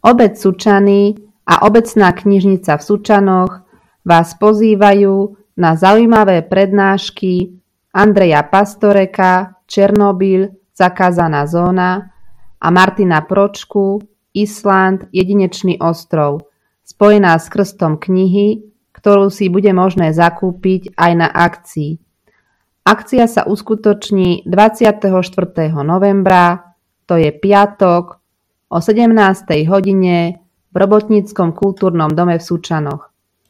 Obec Sučany a Obecná knižnica v Sučanoch vás pozývajú na zaujímavé prednášky Andreja Pastoreka Černobyľ, zakázaná zóna a Martina Pročku Island, jedinečný ostrov, spojená s krstom knihy, ktorú si bude možné zakúpiť aj na akcii. Akcia sa uskutoční 24. novembra, to je piatok, o 17. hodine v Robotníckom kultúrnom dome v Sučanoch.